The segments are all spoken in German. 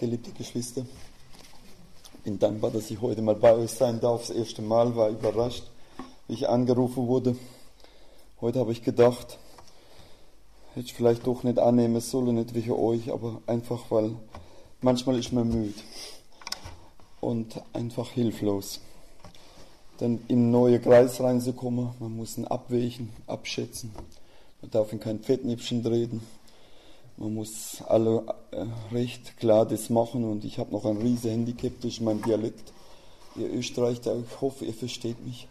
Geliebte Geschwister, ich bin dankbar, dass ich heute mal bei euch sein darf. Das erste Mal war überrascht, wie ich angerufen wurde. Heute habe ich gedacht, hätte ich vielleicht doch nicht annehmen sollen, nicht wegen euch, aber einfach, weil manchmal ist man müde und einfach hilflos. Dann in einen neuen Kreis reinzukommen, man muss ihn abwägen, abschätzen, man darf in kein Fettnäpfchen treten. Man muss alle recht klar das machen und ich habe noch ein riesen Handicap durch meinen Dialekt. Ihr Österreicher, ich hoffe, ihr versteht mich.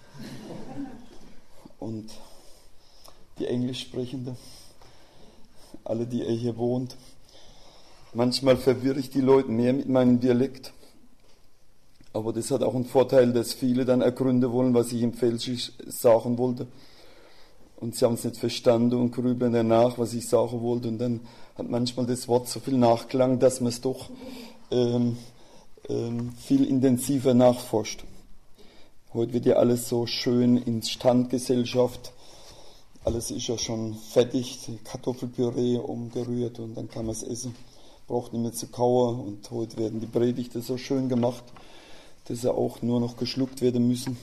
Und die Englischsprechende, alle, die ihr hier wohnt. Manchmal verwirre ich die Leute mehr mit meinem Dialekt. Aber das hat auch einen Vorteil, dass viele dann ergründen wollen, was ich im Felsisch sagen wollte. Und sie haben es nicht verstanden und grübeln danach, was ich sagen wollte. Und dann hat manchmal das Wort so viel Nachklang, dass man es doch viel intensiver nachforscht. Heute wird ja alles so schön in Standgesellschaft. Alles ist ja schon fertig, Kartoffelpüree umgerührt und dann kann man es essen. Braucht nicht mehr zu kauen. Und heute werden die Predigten so schön gemacht, dass sie auch nur noch geschluckt werden müssen.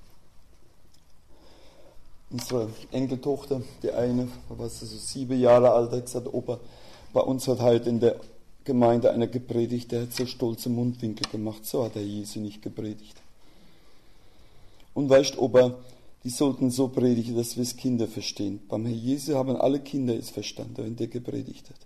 Unsere Enkeltochter, die eine, was so 7 Jahre alt, hat gesagt, Opa, bei uns hat heute in der Gemeinde einer gepredigt, der hat so stolze Mundwinkel gemacht, so hat der Jesu nicht gepredigt. Und weißt du, Opa, die sollten so predigen, dass wir es Kinder verstehen. Beim Herr Jesu haben alle Kinder es verstanden, wenn der gepredigt hat.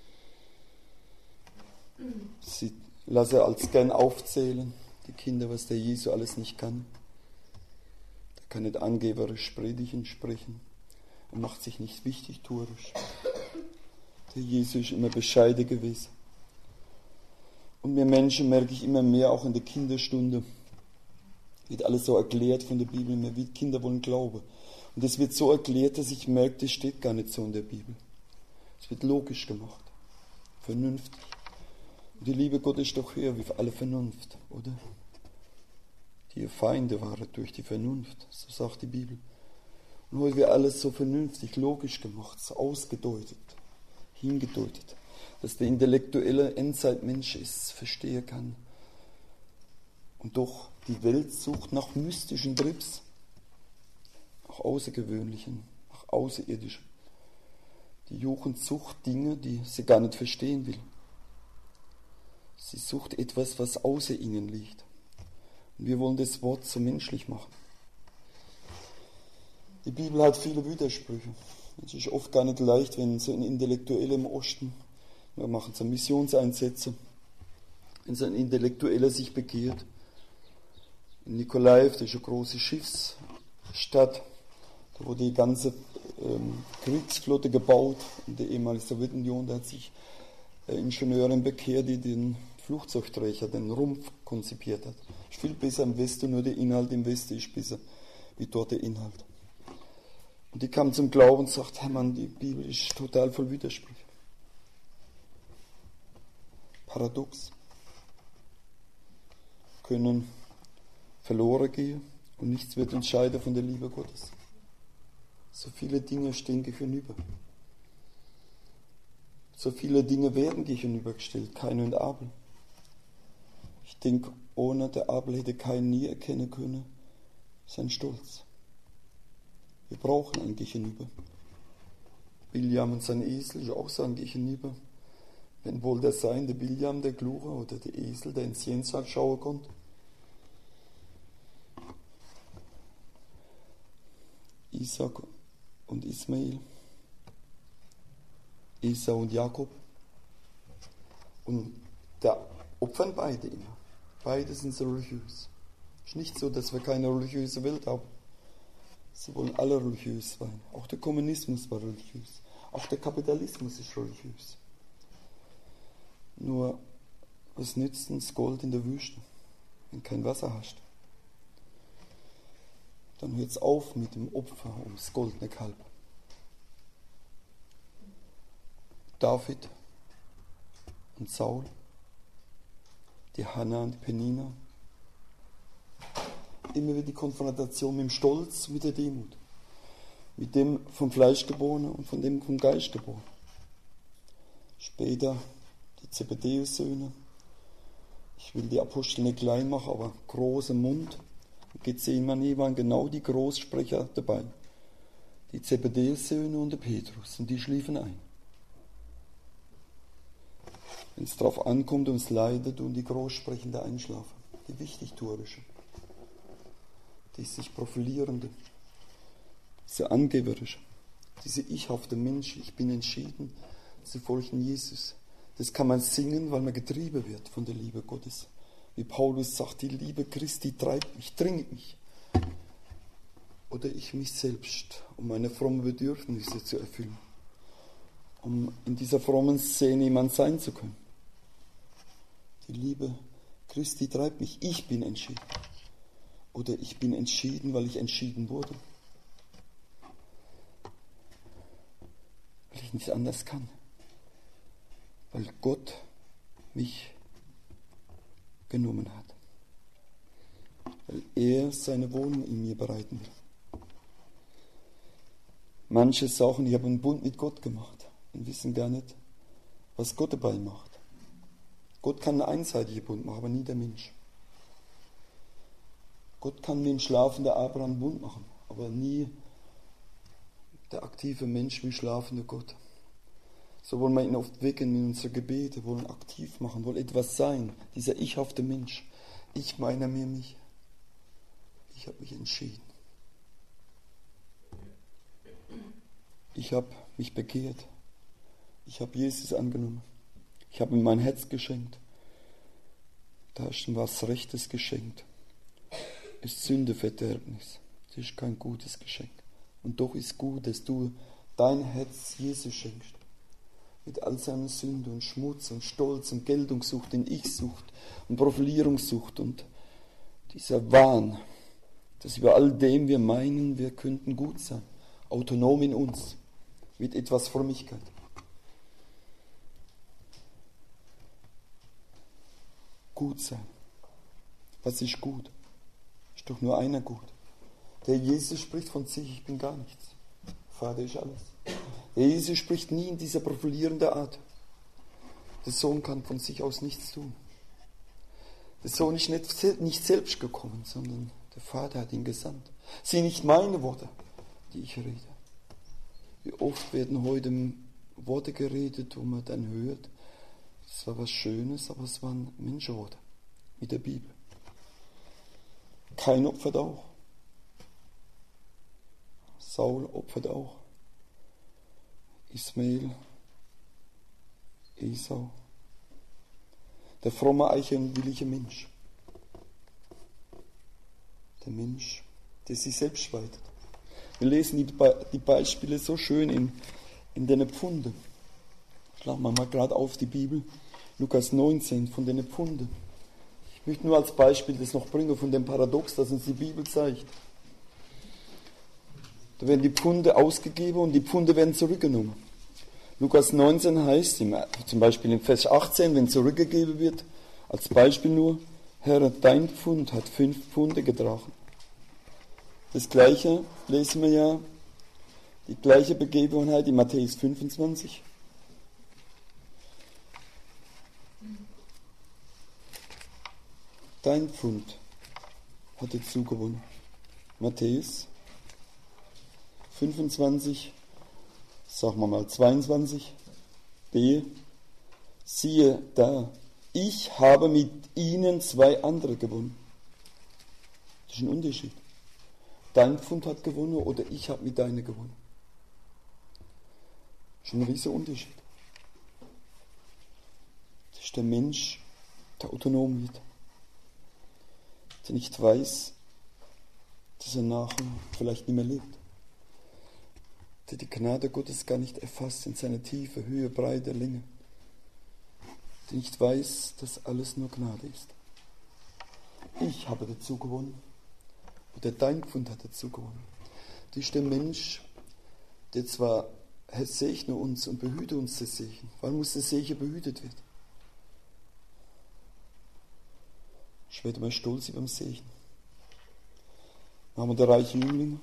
Sie lasse als gern aufzählen, die Kinder, was der Jesu alles nicht kann. Er kann nicht angeberisch predigen, sprechen. Er macht sich nicht wichtig, tuerisch. Der Jesus ist immer bescheiden gewesen. Und wir Menschen merke ich immer mehr, auch in der Kinderstunde, wird alles so erklärt von der Bibel. Kinder wollen glauben. Und es wird so erklärt, dass ich merke, das steht gar nicht so in der Bibel. Es wird logisch gemacht. Vernünftig. Und die Liebe Gottes ist doch höher wie alle Vernunft, oder? Die ihr Feinde waren durch die Vernunft, so sagt die Bibel. Und heute wird alles so vernünftig, logisch gemacht, so ausgedeutet, hingedeutet, dass der intellektuelle Endzeitmensch es verstehen kann. Und doch, die Welt sucht nach mystischen Trips, nach Außergewöhnlichen, nach Außerirdischem. Die Jugend sucht Dinge, die sie gar nicht verstehen will. Sie sucht etwas, was außer ihnen liegt. Und wir wollen das Wort so menschlich machen. Die Bibel hat viele Widersprüche. Es ist oft gar nicht leicht, wenn so ein Intellektueller im Osten, wir machen so Missionseinsätze, wenn so ein Intellektueller sich bekehrt. In Nikolaev, das ist eine große Schiffsstadt, da wurde die ganze Kriegsflotte gebaut in der ehemaligen Sowjetunion. Da hat sich Ingenieurin bekehrt, die den Flugzeugträger, den Rumpf konzipiert hat. Ist viel besser im Westen, nur der Inhalt im Westen ist besser wie dort der Inhalt. Und die kam zum Glauben und sagt, hey Mann, die Bibel ist total voll Widersprüche. Paradox. Können verloren gehen und nichts wird uns scheiden von der Liebe Gottes. So viele Dinge stehen gegenüber. So viele Dinge werden gegenübergestellt, Kain und Abel. Ich denke, ohne der Abel hätte Kain nie erkennen können, sein Stolz. Wir brauchen ein Gegenüber. Biljam und sein Esel ist auch so ein Gegenüber. Wenn wohl der sein, der Biljam, der Kluge, oder der Esel, der ins Jenseits schauen konnte. Isaac und Ismael. Esau und Jakob. Und da opfern beide immer. Beide sind so religiös. Es ist nicht so, dass wir keine religiöse Welt haben. Sie wollen alle religiös sein. Auch der Kommunismus war religiös. Auch der Kapitalismus ist religiös. Nur, was nützt uns Gold in der Wüste, wenn kein Wasser hast? Dann hört es auf mit dem Opfer ums goldene Kalb. David und Saul, die Hannah und die Penina. Immer wieder die Konfrontation mit dem Stolz, mit der Demut. Mit dem vom Fleisch geborenen und von dem vom Geist geborenen. Später die Zebedäus-Söhne, Ich will die Apostel nicht klein machen, aber großer Mund. Gethsemane waren genau die Großsprecher dabei. Die Zebedeus-Söhne und der Petrus. Und die schliefen ein. Wenn es darauf ankommt, ums Leiden, tun die Großsprechende einschlafen. Die Wichtigtuerische. Die sich profilierende. Diese angeberische. Diese ichhafte Mensch. Ich bin entschieden zu folgen Jesus. Das kann man singen, weil man getrieben wird von der Liebe Gottes. Wie Paulus sagt, die Liebe Christi treibt mich, dringt mich. Oder ich mich selbst, um meine frommen Bedürfnisse zu erfüllen. Um in dieser frommen Szene jemand sein zu können. Die Liebe Christi treibt mich, ich bin entschieden. Oder ich bin entschieden, weil ich entschieden wurde. Weil ich nicht anders kann. Weil Gott mich genommen hat. Weil er seine Wohnung in mir bereiten will. Manche sagen, ich habe einen Bund mit Gott gemacht und wissen gar nicht, was Gott dabei macht. Gott kann einen einseitigen Bund machen, aber nie der Mensch. Gott kann mit dem schlafenden Abraham einen Bund machen, aber nie der aktive Mensch wie schlafende Gott. So wollen wir ihn oft wecken in unsere Gebete, wollen aktiv machen, wollen etwas sein. Dieser ichhafte Mensch. Ich meine mir mich. Ich habe mich entschieden. Ich habe mich bekehrt. Ich habe Jesus angenommen. Ich habe ihm mein Herz geschenkt. Da ist ihm was Rechtes geschenkt. Ist Sündeverderbnis. Das ist kein gutes Geschenk. Und doch ist gut, dass du dein Herz Jesus schenkst. Mit all seiner Sünde und Schmutz und Stolz und Geltungssucht und Ich-Sucht und Profilierungssucht und dieser Wahn, dass über all dem wir meinen, wir könnten gut sein, autonom in uns, mit etwas Frömmigkeit. Gut sein. Was ist gut? Ist doch nur einer gut. Der Jesus spricht von sich, ich bin gar nichts. Vater ist alles. Der Jesus spricht nie in dieser profilierenden Art. Der Sohn kann von sich aus nichts tun. Der Sohn ist nicht selbst gekommen, sondern der Vater hat ihn gesandt. Es sind nicht meine Worte, die ich rede. Wie oft werden heute Worte geredet, wo man dann hört, es war was Schönes, aber es waren Menschenworte mit der Bibel. Kain opfert auch. Saul opfert auch. Ismael, Esau. Der fromme, eigenwillige Mensch. Der Mensch, der sich selbst spaltet. Wir lesen die Beispiele so schön in den Pfunden. Schlagen wir mal gerade auf die Bibel. Lukas 19 von den Pfunden. Ich möchte nur als Beispiel das noch bringen von dem Paradox, das uns die Bibel zeigt. Da werden die Pfunde ausgegeben und die Pfunde werden zurückgenommen. Lukas 19 heißt, zum Beispiel in Vers 18, wenn zurückgegeben wird, als Beispiel nur, Herr, dein Pfund hat 5 Pfunde getragen. Das Gleiche lesen wir ja, die gleiche Begebenheit in Matthäus 25. Dein Pfund hat dir zugewonnen. Matthäus 25, sagen wir mal 22, b, siehe da, ich habe mit ihnen 2 andere gewonnen. Das ist ein Unterschied. Dein Pfund hat gewonnen oder ich habe mit deiner gewonnen. Das ist ein riesiger Unterschied. Das ist der Mensch, der autonom wird. Der nicht weiß, dass er nachher vielleicht nicht mehr lebt. Der die Gnade Gottes gar nicht erfasst in seiner Tiefe, Höhe, Breite, Länge. Der nicht weiß, dass alles nur Gnade ist. Ich habe dazu gewonnen. Oder dein Pfund hat dazu gewonnen. Das ist der Mensch, der zwar, Herr, segne uns und behüte uns das Segen. Wann muss das Segen behütet werden? Ich werde mal stolz über den Segen. Dann haben wir den reichen Jüngling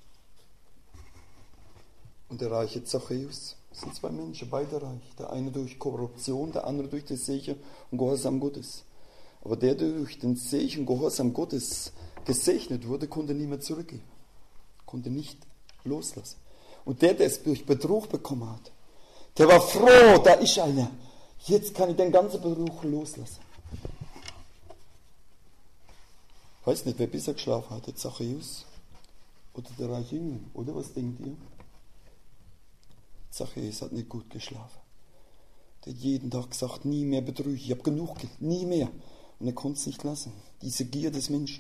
und der reiche Zachäus. Das sind 2 Menschen, beide reich. Der eine durch Korruption, der andere durch das Segen und Gehorsam Gottes. Aber der durch den Segen Gehorsam Gottes gesegnet wurde, konnte nie mehr zurückgeben. Konnte nicht loslassen. Und der es durch Betrug bekommen hat, der war froh, da ist einer. Jetzt kann ich den ganzen Betrug loslassen. Ich weiß nicht, wer besser geschlafen hat, der Zachäus oder der reiche Jüngling, oder was denkt ihr? Zachäus hat nicht gut geschlafen. Der hat jeden Tag gesagt, nie mehr betrüge ich habe genug Geld, nie mehr. Und er konnte es nicht lassen, diese Gier des Menschen.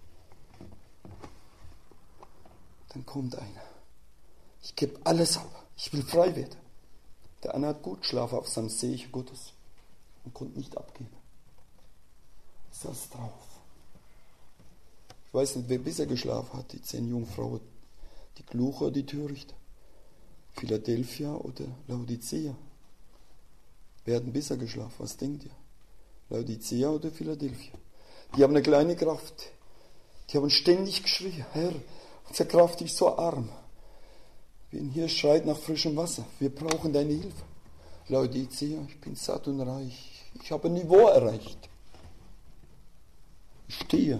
Dann kommt einer. Ich gebe alles ab, ich will frei werden. Der eine hat gut geschlafen auf seinem Segen Gottes und konnte nicht abgeben. Er saß drauf. Ich weiß nicht, wer besser geschlafen hat, die 10 Jungfrauen, die Kluge oder die Törichte, Philadelphia oder Laodicea. Wer hat denn besser geschlafen? Was denkt ihr? Laodicea oder Philadelphia? Die haben eine kleine Kraft. Die haben ständig geschrien, Herr, unsere Kraft ist so arm. Wenn hier schreit nach frischem Wasser, wir brauchen deine Hilfe. Laodicea, ich bin satt und reich. Ich habe ein Niveau erreicht. Ich stehe.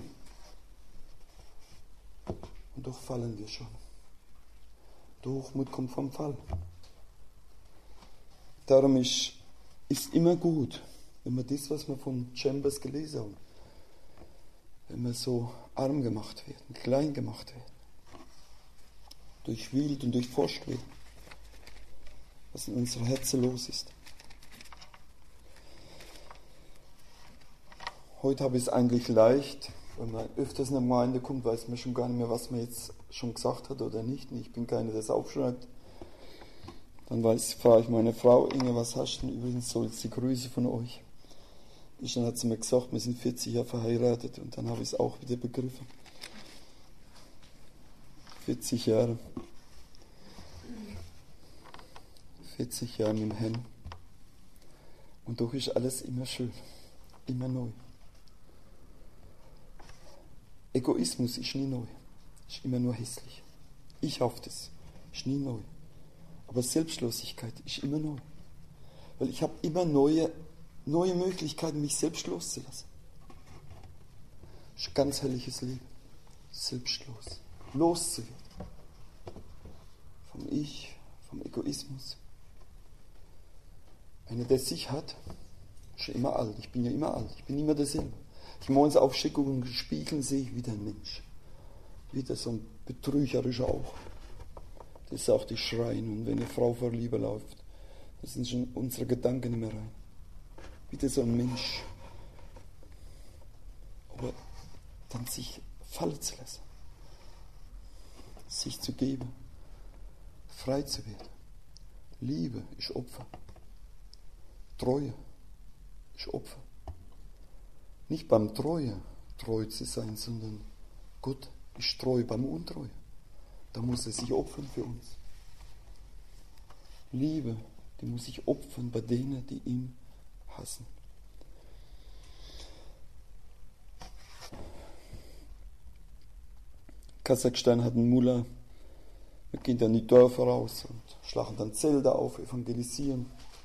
Und doch fallen wir schon. Der Hochmut kommt vom Fall. Darum ist immer gut, wenn wir das, was wir von Chambers gelesen haben, wenn wir so arm gemacht werden, klein gemacht werden, durchwühlt und durchforscht werden, was in unserem Herzen los ist. Heute habe ich es eigentlich leicht. Wenn man öfters in der Gemeinde kommt, weiß man schon gar nicht mehr, was man jetzt schon gesagt hat oder nicht. Ich bin keiner, der es aufschreibt. Dann frage ich meine Frau, Inge, was hast du denn? Übrigens soll sie Grüße von euch. Dann hat sie mir gesagt, wir sind 40 Jahre verheiratet und dann habe ich es auch wieder begriffen. 40 Jahre. 40 Jahre mit dem Herrn. Und doch ist alles immer schön, immer neu. Egoismus ist nie neu, ist immer nur hässlich. Ich hoffe das, ist nie neu. Aber Selbstlosigkeit ist immer neu. Weil ich habe immer neue Möglichkeiten, mich selbst loszulassen. Das ist ein ganz herrliches Leben. Selbstlos. Loszuwerden. Vom Ich, vom Egoismus. Einer, der sich hat, ist schon immer alt. Ich bin ja immer alt. Ich bin immer derselbe. Ich morgens aufschicke und im Spiegel sehe ich wieder ein Mensch. Wieder so ein betrügerischer auch. Das ist auch die Schreien. Und wenn eine Frau vor Liebe läuft, da sind schon unsere Gedanken nicht mehr rein. Wieder so ein Mensch. Aber dann sich fallen zu lassen. Sich zu geben. Frei zu werden. Liebe ist Opfer. Treue ist Opfer. Nicht beim Treue treu zu sein, sondern Gott ist treu beim Untreue. Da muss er sich opfern für uns. Liebe, die muss sich opfern bei denen, die ihn hassen. Kasachstan hat einen Mullah. Wir gehen dann in die Dörfer raus und schlagen dann Zelte auf, evangelisieren.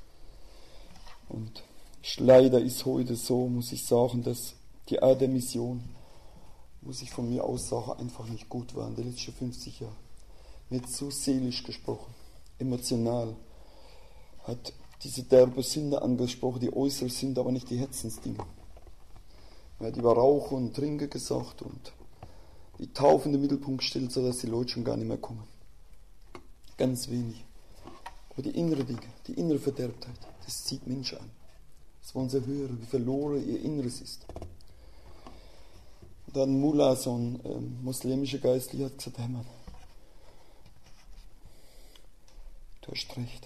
Und leider ist heute so, muss ich sagen, dass die Art der Mission, muss ich von mir aus sagen, einfach nicht gut war in den letzten 50 Jahren. Nicht so seelisch gesprochen, emotional. Hat diese derbe Sünde angesprochen, die äußere Sünde, aber nicht die Herzensdinge. Er hat über Rauchen und Trinken gesagt und die Taufe in den Mittelpunkt gestellt, sodass die Leute schon gar nicht mehr kommen. Ganz wenig. Aber die innere Dinge, die innere Verderbtheit, das zieht Menschen an. Das wollen sie hören, wie verloren ihr Inneres ist. Und dann Mullah, so ein muslimischer Geistlicher, hat gesagt, Hermann, du hast recht.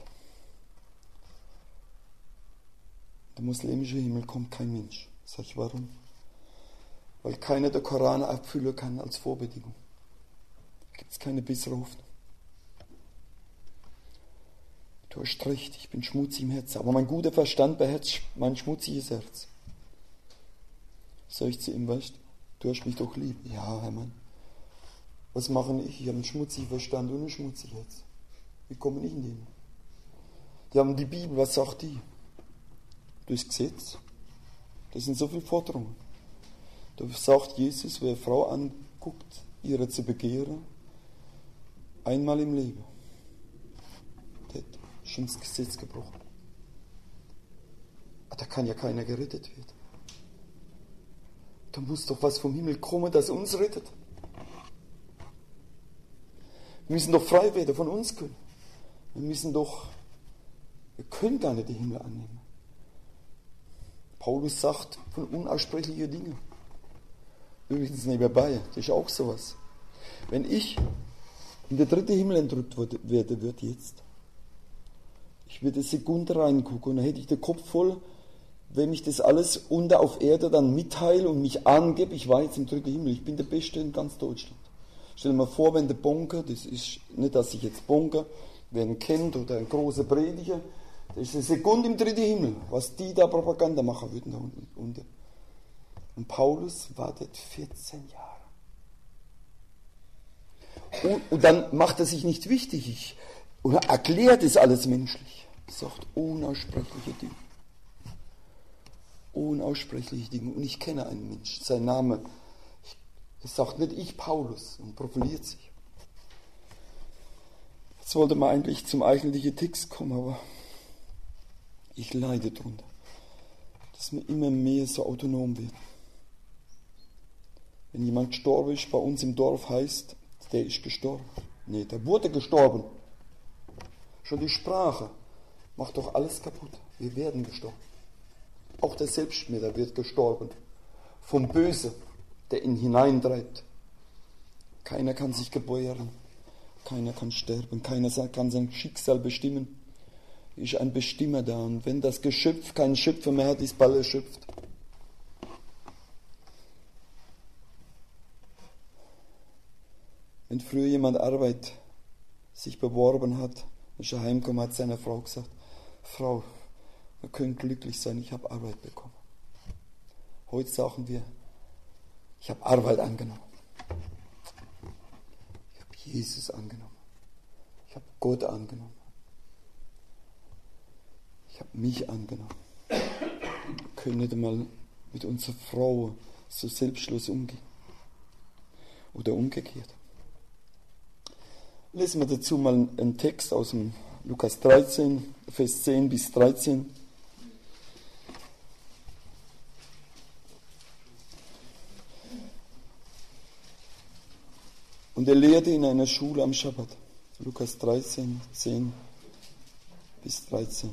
Der muslimische Himmel kommt kein Mensch. Sag ich, warum? Weil keiner der Koran abfüllen kann als Vorbedingung. Da gibt es keine bessere Hoffnung. Du hast recht, ich bin schmutzig im Herzen, aber mein guter Verstand beherrscht mein schmutziges Herz. Sag ich zu ihm, weißt du, hast mich doch lieb. Ja, Hermann. Was mache ich? Ich habe einen schmutzigen Verstand und ein schmutziges Herz. Wie komme ich in den? Die haben die Bibel, was sagt die? Durchs Gesetz, Das sind so viele Forderungen. Da sagt Jesus, wer eine Frau anguckt, ihre zu begehren, einmal im Leben, der hat schon das Gesetz gebrochen. Da kann ja keiner gerettet werden. Da muss doch was vom Himmel kommen, das uns rettet. Wir müssen doch frei werden von uns können. Wir können gar nicht den Himmel annehmen. Paulus sagt von unaussprechlichen Dingen. Übrigens nebenbei, das ist auch sowas. Wenn ich in der dritte Himmel entrückt werde, wird jetzt. Ich würde eine Sekunde reingucken und dann hätte ich den Kopf voll, wenn ich das alles unter auf Erde dann mitteile und mich angebe, ich war jetzt im dritten Himmel, ich bin der Beste in ganz Deutschland. Stell dir mal vor, wenn der Bonker, das ist nicht, dass ich jetzt Bonker, wer ihn kennt oder ein großer Prediger, das ist eine Sekunde im dritten Himmel, was die da Propaganda machen würden da unten. Und Paulus wartet 14 Jahre. Und dann macht er sich nicht wichtig oder erklärt es alles menschlich. Er sagt unaussprechliche Dinge. Unaussprechliche Dinge. Und ich kenne einen Menschen, sein Name, es sagt nicht ich Paulus und profiliert sich. Jetzt wollte man eigentlich zum eigentlichen Text kommen, aber ich leide darunter, dass wir immer mehr so autonom werden. Wenn jemand gestorben ist, bei uns im Dorf heißt, der ist gestorben. Nee, der wurde gestorben. Schon die Sprache macht doch alles kaputt. Wir werden gestorben. Auch der Selbstmörder wird gestorben. Vom Böse, der ihn hineintreibt. Keiner kann sich gebeuern. Keiner kann sterben. Keiner kann sein Schicksal bestimmen. Ist ein Bestimmer da. Und wenn das Geschöpf keinen Schöpfer mehr hat, ist bald erschöpft. Wenn früher jemand Arbeit sich beworben hat, ist er heimgekommen, hat seiner Frau gesagt, Frau, wir können glücklich sein, ich habe Arbeit bekommen. Heute sagen wir, ich habe Arbeit angenommen. Ich habe Jesus angenommen. Ich habe Gott angenommen. Ich habe mich angenommen. Wir können nicht einmal mit unserer Frau so selbstlos umgehen. Oder umgekehrt. Lesen wir dazu mal einen Text aus dem Lukas 13, Vers 10 bis 13. Und er lehrte in einer Schule am Schabbat. Lukas 13, 10 bis 13.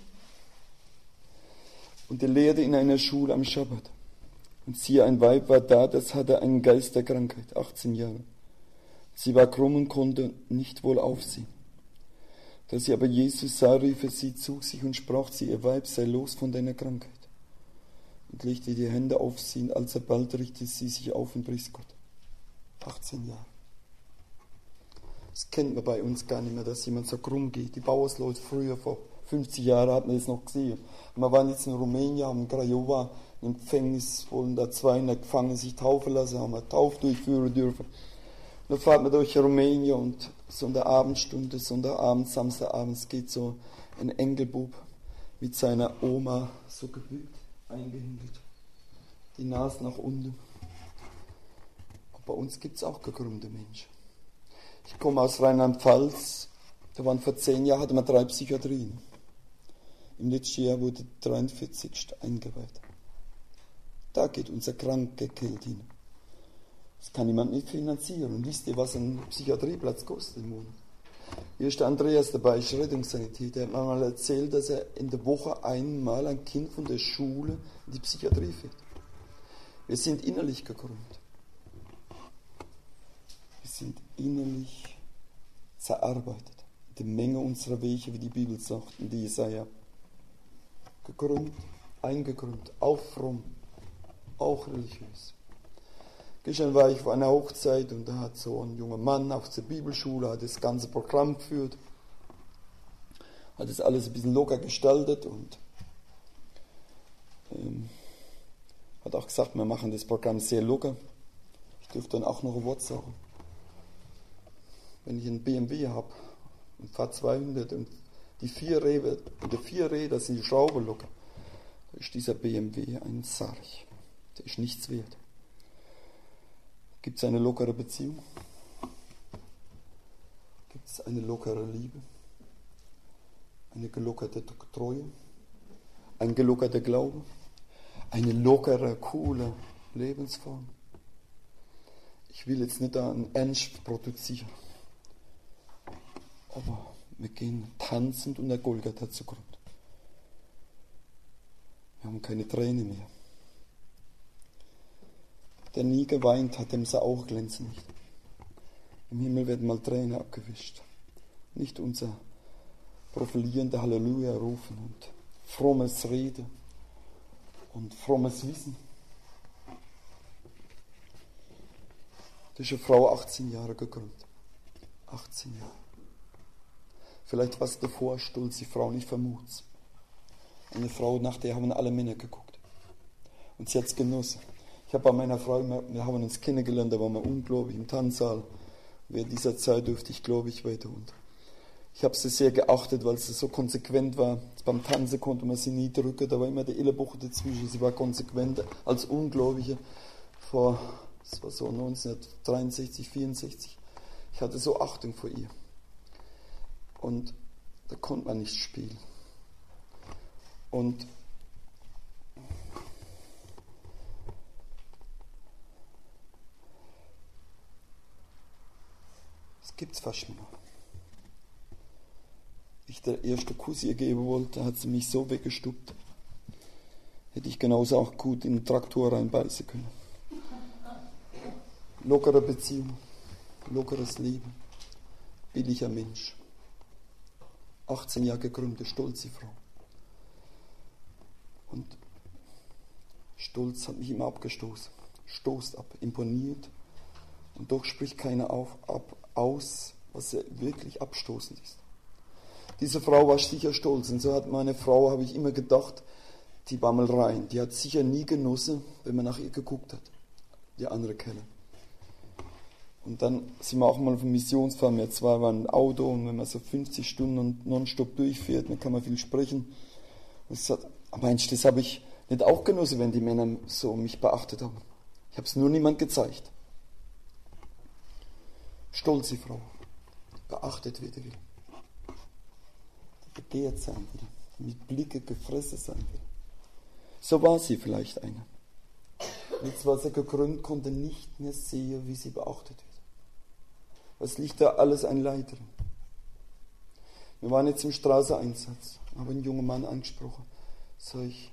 Und er lehrte in einer Schule am Schabbat. Und siehe, ein Weib war da, das hatte einen Geist der Krankheit, 18 Jahre. Sie war krumm und konnte nicht wohl aufsehen. Da sie aber Jesus sah, rief er sie zu sich und sprach zu ihr, Weib, sei los von deiner Krankheit. Und legte die Hände auf sie, und alsbald richtete sie sich auf und pries Gott. 18 Jahre. Das kennt man bei uns gar nicht mehr, dass jemand so krumm geht. Die Bauersleute früher, vor 50 Jahren, hat man das noch gesehen. Wir waren jetzt in Rumänien, haben in Craiova im Gefängnis, wollen da 200 Gefangene sich taufen lassen, haben wir Tauf durchführen dürfen. Dann fahrt man durch Rumänien und so in der Abendstunde, Sonntagabend, Samstagabends geht so ein Engelbub mit seiner Oma so gebückt, eingehingelt, die Nase nach unten. Und bei uns gibt es auch gekrümmte Menschen. Ich komme aus Rheinland-Pfalz, da waren vor 10 Jahren, hatten wir 3 Psychiatrien. Im letzten Jahr wurde 43. eingeweiht. Da geht unser kranke Geld hin. Das kann niemand nicht finanzieren. Und wisst ihr, was ein Psychiatrieplatz kostet im Monat? Hier ist der Andreas dabei, ist Rettungssanitäter. Der hat mir mal erzählt, dass er in der Woche einmal ein Kind von der Schule in die Psychiatrie fährt. Wir sind innerlich gekrümmt. Wir sind innerlich zerarbeitet. Die Menge unserer Wege, wie die Bibel sagt, in die Jesaja. Gekrümmt, eingekrümmt, auch fromm, auch religiös. Gestern war ich auf einer Hochzeit und da hat so ein junger Mann auf der Bibelschule hat das ganze Programm geführt, hat das alles ein bisschen locker gestaltet und hat auch gesagt, wir machen das Programm sehr locker. Ich dürfte dann auch noch ein Wort sagen. Wenn ich einen BMW habe und fahre 200 und die 4 Räder sind die Schrauben locker, Da ist dieser BMW ein Sarg. Der ist nichts wert. Gibt es eine lockere Beziehung? Gibt es eine lockere Liebe? Eine gelockerte Treue? Ein gelockerter Glaube? Eine lockere, coole Lebensform? Ich will jetzt nicht da einen Ernst produzieren, aber wir gehen tanzend unter Golgatha zugrunde. Wir haben keine Träne mehr. Der nie geweint hat, dem sein Auge glänzen nicht. Im Himmel werden mal Tränen abgewischt. Nicht unser profilierender Halleluja rufen und frommes Reden und frommes Wissen. Das ist eine Frau 18 Jahre gegründet. 18 Jahre. Vielleicht was davor stolz die Frau nicht vermutet. Eine Frau, nach der haben alle Männer geguckt. Und sie hat es genossen. Ich habe bei meiner Frau, wir haben uns kennengelernt, da waren wir ungläubig im Tanzsaal. Während dieser Zeit durfte ich gläubig weiter. Und ich habe sie sehr geachtet, weil sie so konsequent war. Beim Tanzen konnte man sie nie drücken, da war immer der Ellenbogen dazwischen. Sie war konsequent als Ungläubige das war so 1963, 64. Ich hatte so Achtung vor ihr. Und da konnte man nicht spielen. Und es gibt's fast nicht mehr. Ich der erste Kuss ihr geben wollte, hat sie mich so weggestuppt. Hätte ich genauso auch gut in den Traktor reinbeißen können. Lockere Beziehung, lockeres Leben, billiger Mensch. 18 Jahre gegründete, stolze Frau. Und Stolz hat mich immer abgestoßen. Stoßt ab, imponiert. Und doch spricht keiner aus, was wirklich abstoßend ist. Diese Frau war sicher stolz. Und so hat meine Frau, habe ich immer gedacht, die war mal rein. Die hat sicher nie genossen, wenn man nach ihr geguckt hat. Die andere Kerle. Und dann sind wir auch mal auf dem Missionsfahren. Wir zwei waren ein Auto und wenn man so 50 Stunden nonstop durchfährt, dann kann man viel sprechen. Und ich sagte, Mensch, das habe ich nicht auch genossen, wenn die Männer so mich beachtet haben. Ich habe es nur niemand gezeigt. Stolze Frau, beachtet werden will. Die begehrt sein will, mit Blicke gefressen sein will. So war sie vielleicht eine. Jetzt war sie gekrümmt, konnte nicht mehr sehen, wie sie beachtet wird. Was liegt da alles ein Leid drin? Wir waren jetzt im Straßeneinsatz, habe einen jungen Mann angesprochen. Sag ich,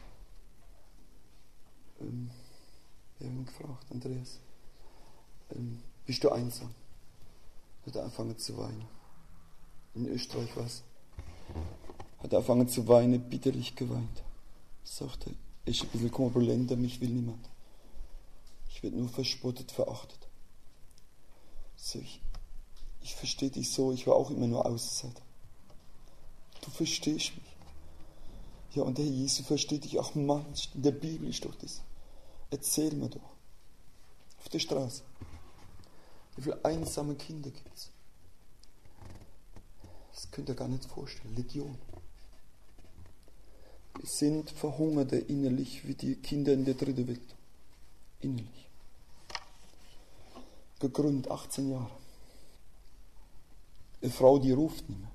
wer hat ihn gefragt? Andreas, bist du einsam? Hat er angefangen zu weinen. In Österreich was? Hat er angefangen zu weinen, bitterlich geweint. Sagte, ist ein bisschen korpulenter, mich will niemand. Ich werde nur verspottet, verachtet. Sag ich verstehe dich so, ich war auch immer nur Außenseiter. Du verstehst mich. Ja, und der Jesus versteht dich auch manchmal. In der Bibel ist doch das. Erzähl mir doch. Auf der Straße. Wie viele einsame Kinder gibt es? Das könnt ihr gar nicht vorstellen. Legion. Wir sind Verhungerte innerlich wie die Kinder in der dritten Welt. Innerlich. Gegründet 18 Jahre. Eine Frau, die ruft nicht mehr.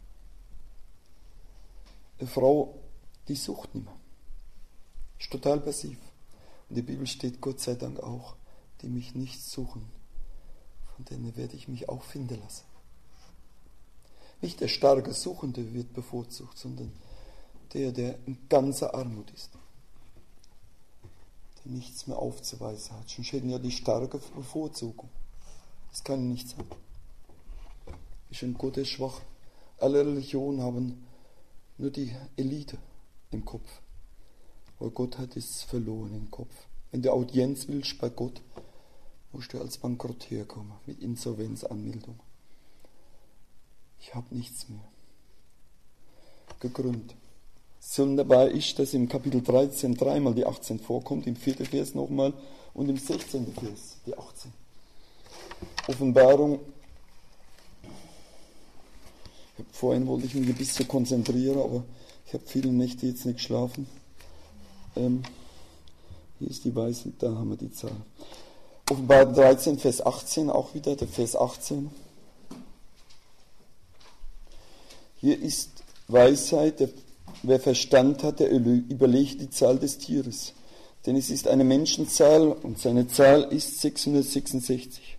Eine Frau, die sucht nicht mehr. Ist total passiv. Und in der Bibel steht Gott sei Dank auch, die mich nicht suchen, von denen werde ich mich auch finden lassen. Nicht der starke Suchende wird bevorzugt, sondern der in ganzer Armut ist. Der nichts mehr aufzuweisen hat. Schon hätten ja die starke Bevorzugung. Das kann nicht sein. Ist ein Gott, der schwach. Alle Religionen haben nur die Elite im Kopf. Aber Gott hat es verloren im Kopf. Wenn du Audienz willst bei Gott, musst du als Bankrott herkommen, mit Insolvenzanmeldung. Ich habe nichts mehr. Gegründet. Sonderbar ist, dass im Kapitel 13 dreimal die 18 vorkommt, im 4. Vers nochmal und im 16. Vers die 18. Offenbarung. Vorhin wollte ich mich ein bisschen konzentrieren, aber ich habe viele Nächte jetzt nicht geschlafen. Hier ist die Weisung, da haben wir die Zahl. Offenbarung 13, Vers 18, auch wieder der Vers 18. Hier ist Weisheit, wer Verstand hat, der überlegt die Zahl des Tieres. Denn es ist eine Menschenzahl und seine Zahl ist 666.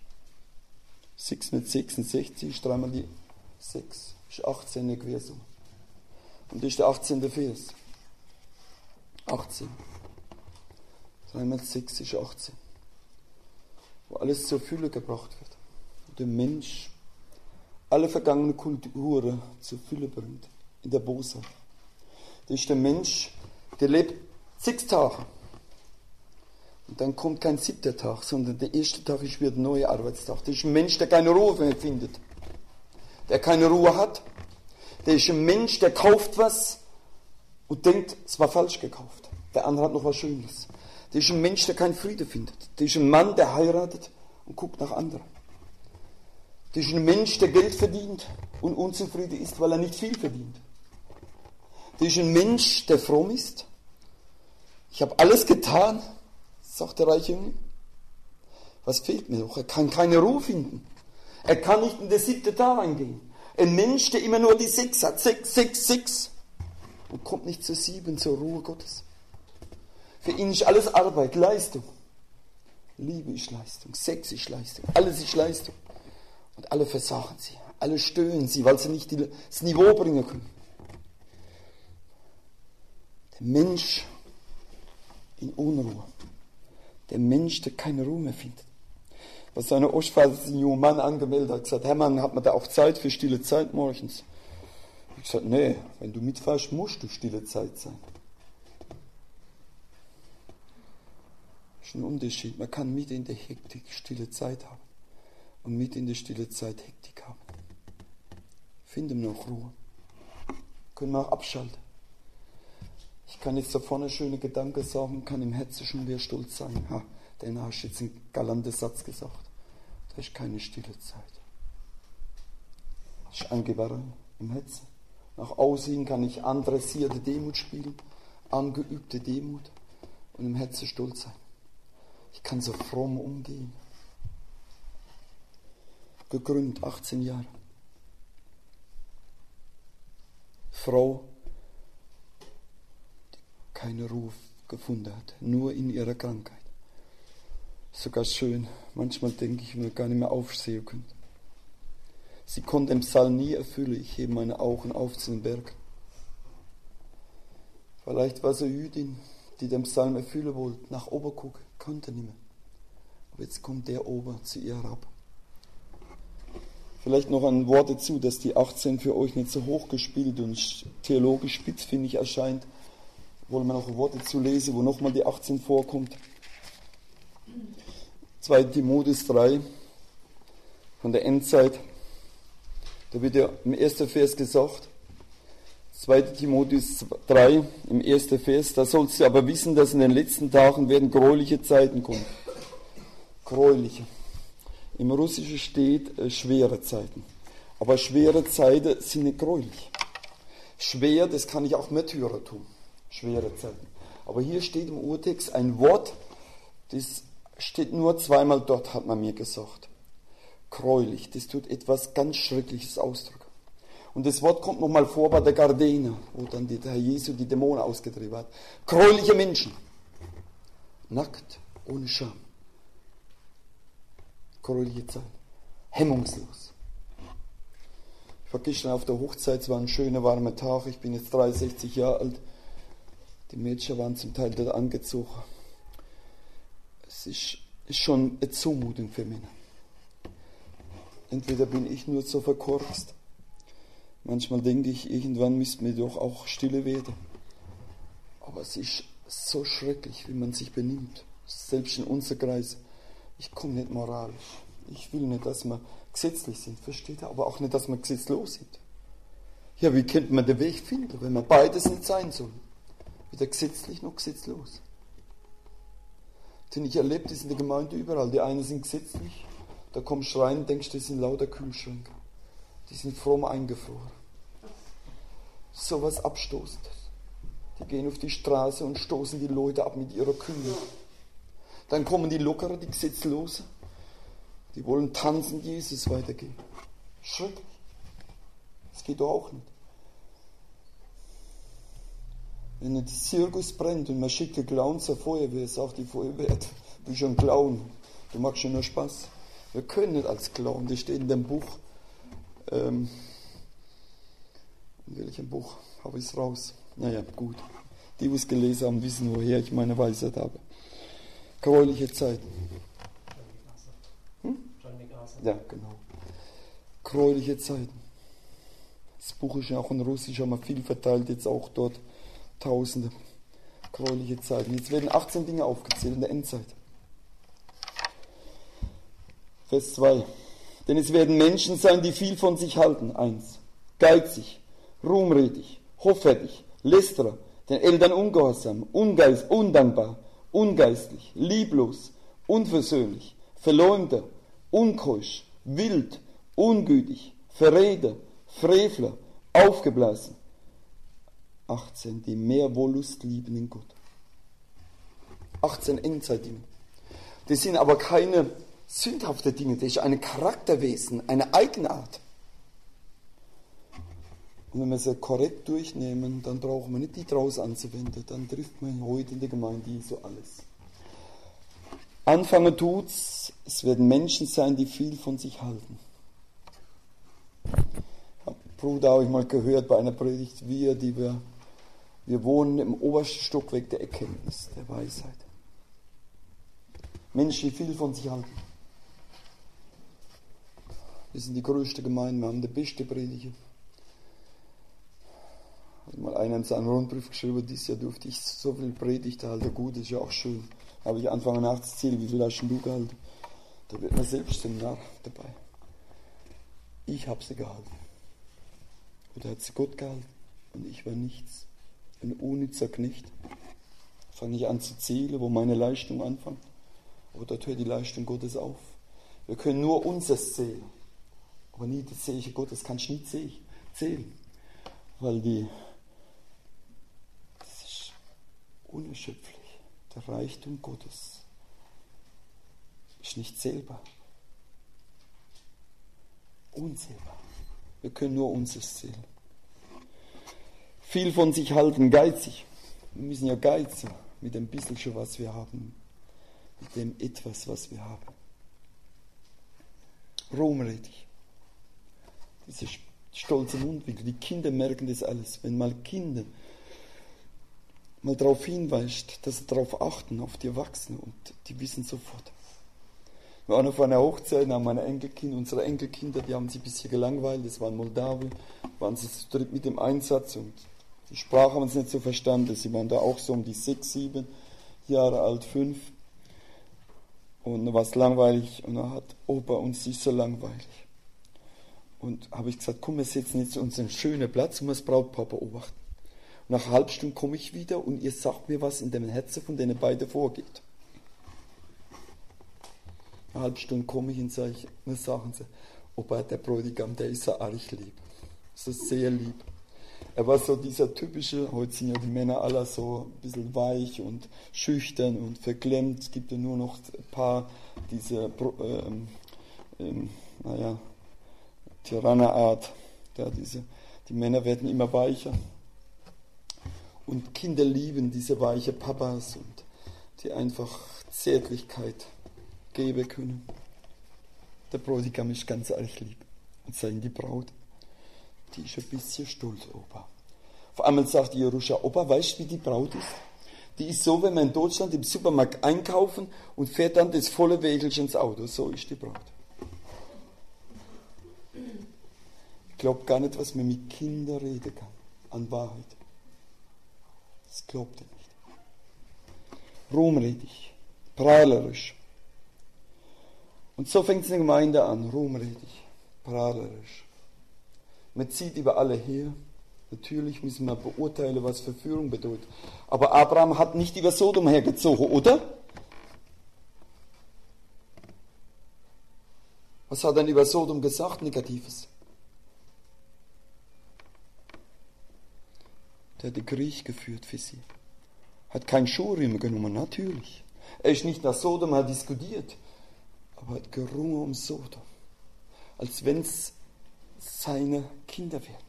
666, dreimal die 6, ist 18 eine Quersumme. Und das ist der 18. Vers. 18. 3 mal 6 ist 18. Wo alles zur Fülle gebracht wird. Wo der Mensch alle vergangene Kulturen zur Fülle bringt. In der Bosheit. Das ist der Mensch, der lebt 6 Tage. Und dann kommt kein 7. Tag, sondern der erste Tag ist wieder ein neuer Arbeitstag. Das ist ein Mensch, der keine Ruhe mehr findet. Der keine Ruhe hat. Der ist ein Mensch, der kauft was und denkt, es war falsch gekauft. Der andere hat noch was Schönes. Der ist ein Mensch, der keinen Frieden findet. Der ist ein Mann, der heiratet und guckt nach anderen. Der ist ein Mensch, der Geld verdient und unzufrieden ist, weil er nicht viel verdient. Der ist ein Mensch, der fromm ist. Ich habe alles getan, sagt der reiche Junge. Was fehlt mir noch? Er kann keine Ruhe finden. Er kann nicht in den 7. Tag eingehen. Ein Mensch, der immer nur die 6 hat. 6, 6, 6. Und kommt nicht zur 7, zur Ruhe Gottes. Für ihn ist alles Arbeit, Leistung. Liebe ist Leistung, Sex ist Leistung, alles ist Leistung. Und alle versagen sie, alle stöhnen sie, weil sie nicht das Niveau bringen können. Der Mensch in Unruhe. Der Mensch, der keine Ruhe mehr findet. Was seine Ostvater, ein junger Mann, angemeldet hat, gesagt, Hermann, hat man da auch Zeit für stille Zeit morgens? Ich habe gesagt, nee, wenn du mitfährst, musst du stille Zeit sein. Das ist ein Unterschied. Man kann mit in der Hektik stille Zeit haben und mit in der stille Zeit Hektik haben. Finden wir noch Ruhe. Können wir auch abschalten. Ich kann jetzt da vorne schöne Gedanken sagen, kann im Herzen schon wieder stolz sein. Ha, der hast jetzt einen galanten Satz gesagt. Das ist keine stille Zeit. Das ist Angeberei im Herzen. Nach außen kann ich andressierte Demut spielen, angeübte Demut und im Herzen stolz sein. Ich kann so fromm umgehen. Gegründet, 18 Jahre. Frau, die keine Ruhe gefunden hat, nur in ihrer Krankheit. Sogar schön, manchmal denke ich, wenn wir gar nicht mehr aufsehen können. Sie konnte den Psalm nie erfüllen, ich hebe meine Augen auf zu den Bergen. Vielleicht war sie Jüdin, die den Psalm erfüllen wollte, nach oben gucken, konnte nicht mehr. Aber jetzt kommt der Ober zu ihr herab. Vielleicht noch ein Wort dazu, dass die 18 für euch nicht so hoch gespielt und theologisch spitzfindig erscheint. Wollen wir noch ein Wort dazu lesen, wo nochmal die 18 vorkommt. 2. Timotheus 3 von der Endzeit. Da wird ja im 1. Vers gesagt, 2. Timotheus 3 im 1. Vers, da sollst du aber wissen, dass in den letzten Tagen werden gräuliche Zeiten kommen. Gräuliche. Im Russischen steht schwere Zeiten. Aber schwere Zeiten sind nicht gräulich. Schwer, das kann ich auch Märtyrer tun. Schwere Zeiten. Aber hier steht im Urtext ein Wort, das steht nur zweimal dort, hat man mir gesagt. Gräulich, das tut etwas ganz Schreckliches ausdrücken. Und das Wort kommt nochmal vor bei der Gardena, wo dann der Herr Jesu die Dämonen ausgetrieben hat. Gräuliche Menschen. Nackt, ohne Scham. Gräuliche Zeit. Hemmungslos. Ich war gestern auf der Hochzeit, es war ein schöner, warmer Tag, ich bin jetzt 63 Jahre alt. Die Mädchen waren zum Teil dort angezogen. Es ist schon eine Zumutung für Männer. Entweder bin ich nur so verkorkst. Manchmal denke ich, irgendwann müssten wir doch auch stille werden. Aber es ist so schrecklich, wie man sich benimmt. Selbst in unserem Kreis. Ich komme nicht moralisch. Ich will nicht, dass wir gesetzlich sind, versteht ihr? Aber auch nicht, dass wir gesetzlos sind. Ja, wie könnte man den Weg finden, wenn wir beides nicht sein sollen? Weder gesetzlich noch gesetzlos. Denn ich erlebe das in der Gemeinde überall. Die einen sind gesetzlich, da kommst du rein und denkst, das sind lauter Kühlschränke. Die sind fromm eingefroren. So was Abstoßendes. Die gehen auf die Straße und stoßen die Leute ab mit ihrer Kühle. Dann kommen die Lockeren, die Gesetzlosen. Die wollen tanzen, Jesus weitergeben. Schrecklich. Das geht doch auch nicht. Wenn ein Zirkus brennt und man schickt die Clowns zur Feuerwehr, sagt die Feuerwehr, du bist schon ein Clown, du machst schon nur Spaß. Wir können nicht als Clown, das steht in dem Buch. In welchem Buch habe ich es raus? Naja, gut. Die, die es gelesen haben, wissen, woher ich meine Weisheit habe. Gräuliche Zeiten. Ja, genau. Gräuliche Zeiten. Das Buch ist ja auch in Russisch, haben wir viel verteilt, jetzt auch dort Tausende. Gräuliche Zeiten. Jetzt werden 18 Dinge aufgezählt in der Endzeit. Vers 2. Denn es werden Menschen sein, die viel von sich halten. 1. Geizig, ruhmredig, hoffärtig, lästerer, den Eltern ungehorsam, undankbar, ungeistlich, lieblos, unversöhnlich, Verleumder, unkeusch, wild, ungütig, Verräter, Frevler, aufgeblasen. 18, die mehr Wollust lieben in Gott. 18 Endzeitdinge. Das sind aber keine sündhaften Dinge, das ist ein Charakterwesen, eine Eigenart. Und wenn wir sie korrekt durchnehmen, dann brauchen wir nicht die draus anzuwenden, dann trifft man heute in der Gemeinde so alles. Anfangen tut's, es werden Menschen sein, die viel von sich halten. Bruder, habe ich mal gehört bei einer Predigt, wir wohnen im obersten Stockwerk der Erkenntnis, der Weisheit. Menschen, die viel von sich halten. Wir sind die größte Gemeinde, wir haben die beste Prediger. Hat mal einer in seinen Rundbrief geschrieben, dieses Jahr durfte ich so viel Predigt halten. Gut, das ist ja auch schön. Habe ich angefangen nachzuzählen, wie viel hast du gehalten? Da wird man selbst im Narr dabei. Ich habe sie gehalten. Oder hat sie Gott gehalten und ich war nichts. Ein unnützer Knecht. Fange ich an zu zählen, wo meine Leistung anfängt. Aber dort hört die Leistung Gottes auf. Wir können nur unseres zählen. Aber nie das Zeichen Gottes kannst du nie zählen. Weil das ist unerschöpflich. Der Reichtum Gottes ist nicht zählbar. Unzählbar. Wir können nur unseres zählen. Viel von sich halten, geizig. Wir müssen ja geizen mit dem bisschen, was wir haben. Mit dem etwas, was wir haben. Ruhmredig. Diese stolze Mundwinkel. Die Kinder merken das alles. Wenn mal Kinder mal darauf hinweist, dass sie darauf achten, auf die Erwachsenen, und die wissen sofort. Wir waren auf einer Hochzeit, haben meine Enkelkinder, unsere Enkelkinder, die haben sich ein bisschen gelangweilt, das war in Moldawien, waren sie zu dritt mit dem Einsatz und die Sprache haben sie nicht so verstanden. Sie waren da auch so um die 6, 7 Jahre alt, 5. Und da war es langweilig und da hat Opa uns nicht so langweilig. Und habe ich gesagt, komm, wir setzen jetzt uns einen schönen Platz und wir das Brautpaar beobachten. Und nach einer halben Stunde komme ich wieder und ihr sagt mir, was in dem Herzen von denen beiden vorgeht. Eine halbe Stunde komme ich und sage ich, dann sagen sie, Opa, der Bräutigam, der ist so arg lieb. So sehr lieb. Er war so dieser typische, heute sind ja die Männer alle so ein bisschen weich und schüchtern und verklemmt. Es gibt ja nur noch ein paar diese, Tyrannerart. Ja, die Männer werden immer weicher. Und Kinder lieben diese weiche Papas und die einfach Zärtlichkeit geben können. Der Bräutigam ist ganz arg lieb. Und sagen die Braut, die ist ein bisschen stolz, Opa. Auf einmal sagt die Jeruscha, Opa, weißt du, wie die Braut ist? Die ist so, wenn wir in Deutschland im Supermarkt einkaufen und fährt dann das volle Wägelchen ins Auto. So ist die Braut. Ich glaube gar nicht, was man mit Kindern reden kann, an Wahrheit. Das glaubt ihr nicht. Ruhmredig, prahlerisch. Und so fängt es in der Gemeinde an, ruhmredig, prahlerisch. Man zieht über alle her. Natürlich müssen wir beurteilen, was Verführung bedeutet. Aber Abraham hat nicht über Sodom hergezogen, oder? Was hat er denn über Sodom gesagt, Negatives? Der hat den Krieg geführt für sie. Hat kein Schuhriemen genommen, natürlich. Er ist nicht nach Sodom, hat diskutiert, aber hat gerungen um Sodom. Als wenn es seine Kinder wären.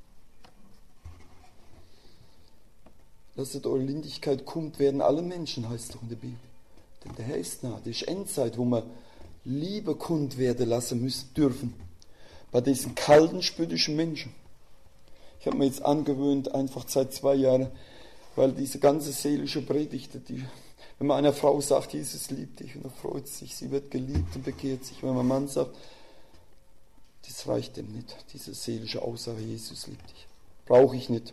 Lasset eure Lindigkeit kund werden alle Menschen, heißt doch in der Bibel. Denn der Herr ist nah. Das ist Endzeit, wo wir Liebe kund werden lassen müssen, dürfen. Bei diesen kalten, spöttischen Menschen. Ich habe mir jetzt angewöhnt, einfach seit 2 Jahren, weil diese ganze seelische Predigte, wenn man einer Frau sagt, Jesus liebt dich, und er freut sich, sie wird geliebt und bekehrt sich. Wenn man einem Mann sagt, das reicht dem nicht, diese seelische Aussage, Jesus liebt dich. Brauche ich nicht.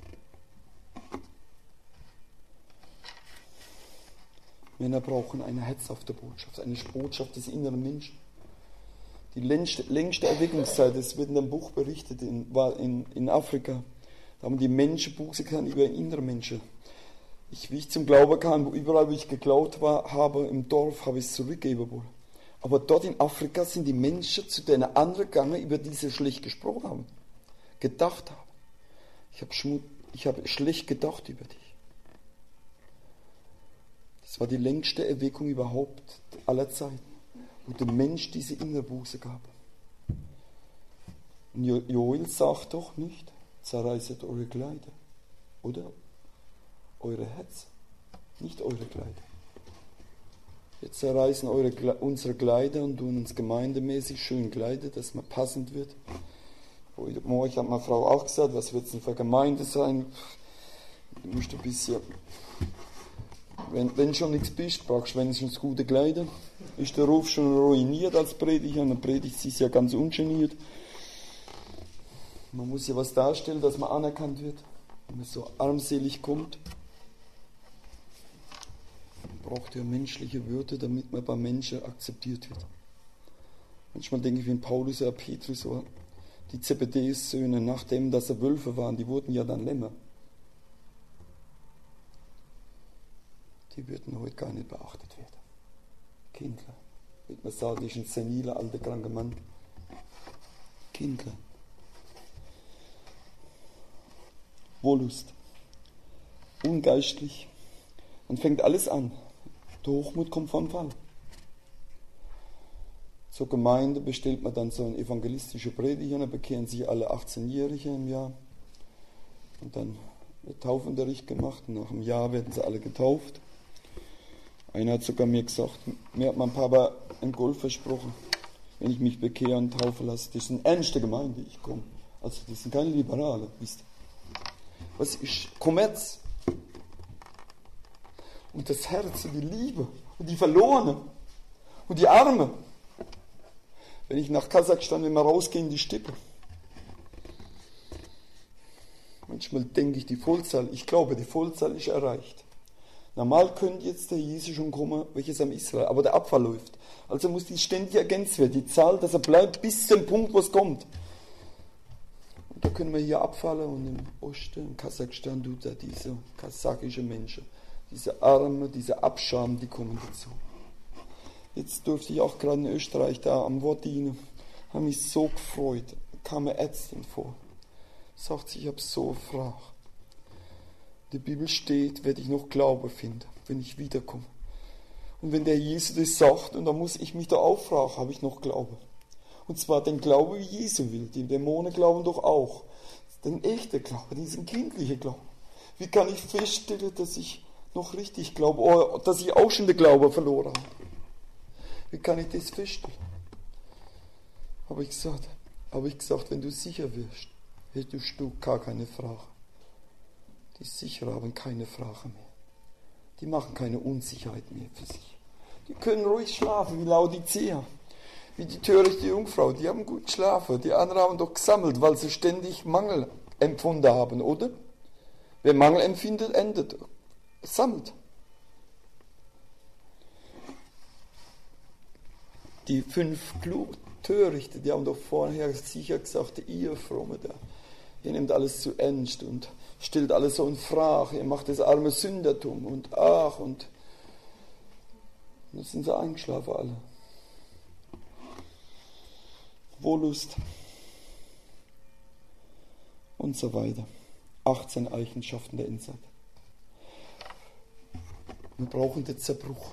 Männer brauchen eine herzhafte Botschaft, eine Botschaft des inneren Menschen. Die längste Erweckungszeit, das wird in einem Buch berichtet, war in Afrika. Da haben die Menschen Buße getan über innere Menschen. Wie ich zum Glauben kam, überall wo ich geglaubt habe, im Dorf, habe ich es zurückgeben wollen. Aber dort in Afrika sind die Menschen zu den anderen gegangen, über die sie schlecht gesprochen haben, gedacht haben. Ich habe schlecht gedacht über dich. Das war die längste Erweckung überhaupt aller Zeiten, wo der Mensch diese innere Buße gab. Und Joel sagt doch nicht, zerreißet eure Kleider, oder? Eure Herzen, nicht eure Kleider. Wir zerreißen unsere Kleider und tun uns gemeindemäßig schön kleider, dass man passend wird. Heute Morgen hat meine Frau auch gesagt, was wird es denn für Gemeinde sein? Du musst ein bisschen, wenn schon nichts bist, brauchst du wenigstens gute Kleider. Ist der Ruf schon ruiniert als Prediger, dann predigt sie ja ganz ungeniert. Man muss ja was darstellen, dass man anerkannt wird. Wenn man so armselig kommt, man braucht ja menschliche Würde, damit man bei Menschen akzeptiert wird. Manchmal denke ich, wie Paulus oder Petrus war, die Zebedeus-Söhne, nachdem dass sie Wölfe waren, die wurden ja dann Lämmer. Die würden heute gar nicht beachtet werden. Kindler. Wird man sagen, das ist ein seniler, alter, kranker Mann. Kindler. Wollust. Ungeistlich. Dann fängt alles an. Der Hochmut kommt vom Fall. Zur Gemeinde bestellt man dann so einen evangelistischen Prediger, dann bekehren sich alle 18-Jährige im Jahr. Und dann wird Taufunterricht gemacht und nach einem Jahr werden sie alle getauft. Einer hat sogar mir gesagt, mir hat mein Papa ein Golf versprochen, wenn ich mich bekehre und taufen lasse. Das ist eine ernste Gemeinde, ich komme. Also das sind keine Liberale, wisst ihr. Was ist Kommerz? Und das Herz und die Liebe und die Verlorenen und die Armen. Wenn ich nach Kasachstan, wenn wir rausgehen, die Steppe. Manchmal denke ich, die Vollzahl, ich glaube, die Vollzahl ist erreicht. Normal könnte jetzt der Jesus schon kommen, welches am Israel, aber der Abfall läuft. Also muss die ständig ergänzt werden, die Zahl, dass er bleibt bis zum Punkt, wo es kommt. Und da können wir hier abfallen und im Osten, in Kasachstan, tut er diese kasachische Menschen, diese Arme, diese Abscham, die kommen dazu. Jetzt durfte ich auch gerade in Österreich da am Wort dienen, habe mich so gefreut, da kam eine Ärztin vor, sagt sie, ich habe so gefragt. In der Bibel steht, werde ich noch Glaube finden, wenn ich wiederkomme. Und wenn der Jesus das sagt, und dann muss ich mich da auffragen, habe ich noch Glaube. Und zwar den Glaube, wie Jesus will. Die Dämonen glauben doch auch. Den echten Glaube, diesen kindlichen Glauben. Wie kann ich feststellen, dass ich noch richtig glaube, oder dass ich auch schon den Glauben verloren habe? Wie kann ich das feststellen? Habe ich gesagt, wenn du sicher wirst, hättest du gar keine Frage. Die Sicherer haben keine Frage mehr. Die machen keine Unsicherheit mehr für sich. Die können ruhig schlafen, wie Laodicea, wie die törichte Jungfrau. Die haben gut geschlafen. Die anderen haben doch gesammelt, weil sie ständig Mangel empfunden haben, oder? Wer Mangel empfindet, endet. Sammelt. Die 5 Törichte, die haben doch vorher sicher gesagt, ihr Fromme da, ihr nehmt alles zu ernst und stellt alles so in Frage, ihr macht das arme Sündertum und ach und dann sind sie eingeschlafen alle. Wollust und so weiter. 18 Eigenschaften der Endzeit. Wir brauchen den Zerbruch.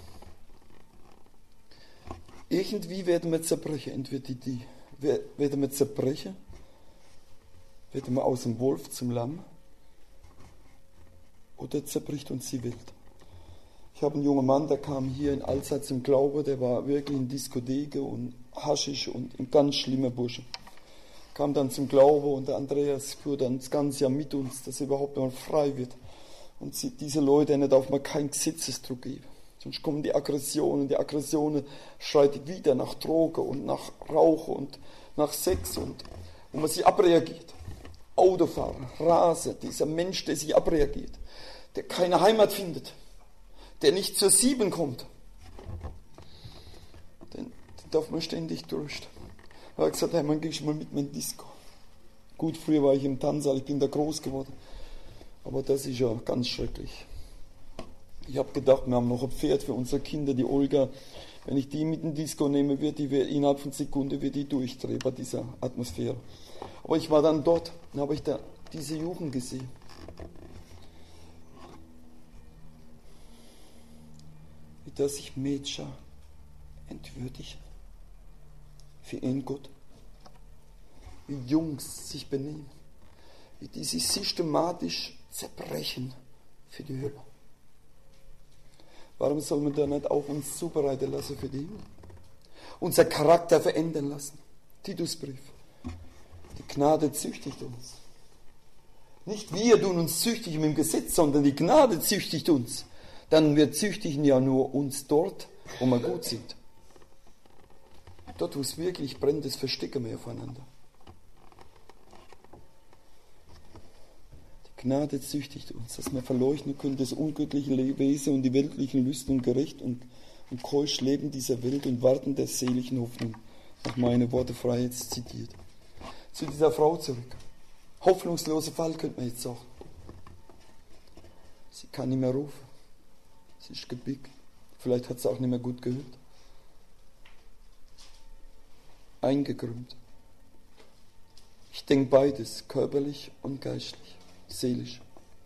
Irgendwie werden wir zerbrechen. Entweder werden wir zerbrechen, werden wir aus dem Wolf zum Lamm, oder zerbricht uns die Welt. Ich habe einen jungen Mann, der kam hier in Alzey zum Glauben, der war wirklich in Diskotheken und Haschisch und ein ganz schlimmer Bursche. Kam dann zum Glauben und der Andreas fuhr dann das ganze Jahr mit uns, dass er überhaupt mal frei wird. Und diese Leute, denen darf man keinen Gesetzesdruck geben. Sonst kommen die Aggressionen schreit wieder nach Drogen und nach Rauchen und nach Sex und wo man sich abreagiert. Autofahrer, Raser, dieser Mensch, der sich abreagiert, der keine Heimat findet, der nicht zur 7 kommt, den darf man ständig trösten. Er hat gesagt, hey, man gehst mal mit mir in Disco. Gut, früher war ich im Tanzsaal, ich bin da groß geworden. Aber das ist ja ganz schrecklich. Ich habe gedacht, wir haben noch ein Pferd für unsere Kinder, die Olga. Wenn ich die mit in Disco nehme, innerhalb von Sekunden wird die durchdrehen bei dieser Atmosphäre. Aber ich war dann dort und habe ich da diese Jugend gesehen. Wie das sich Mädchen entwürdigen für ihren Gott. Wie Jungs sich benehmen. Wie die sich systematisch zerbrechen für die Hölle. Warum soll man da nicht auch uns zubereiten lassen für die Himmel? Unser Charakter verändern lassen. Titusbrief. Die Gnade züchtigt uns. Nicht wir tun uns züchtigen mit dem Gesetz, sondern die Gnade züchtigt uns. Dann wir züchtigen ja nur uns dort, wo wir gut sind. Dort, wo es wirklich brennt, das verstecken wir aufeinander. Die Gnade züchtigt uns, dass wir verleugnen können, das ungöttliche Wesen und die weltlichen Lüste und gerecht und keusch leben dieser Welt und warten der seligen Hoffnung, nach meinen Worten frei jetzt zitiert. Zu dieser Frau zurück. Hoffnungsloser Fall, könnte man jetzt sagen. Sie kann nicht mehr rufen. Sie ist gebickt. Vielleicht hat sie auch nicht mehr gut gehört. Eingekrümmt. Ich denke beides, körperlich und geistlich, seelisch.